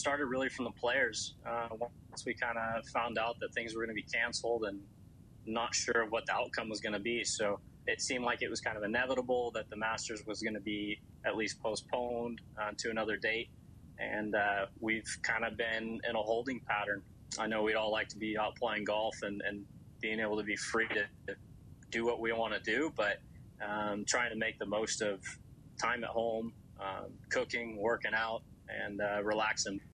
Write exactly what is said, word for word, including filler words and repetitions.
started really from the players. Uh, once we kind of found out that things were going to be canceled and not sure what the outcome was going to be. So it seemed like it was kind of inevitable that the Masters was going to be at least postponed uh, to another date. And uh, we've kind of been in a holding pattern. I know we'd all like to be out playing golf and, and being able to be free to, to do what we want to do, but um, trying to make the most of time at home, um, cooking, working out, and uh, relaxing.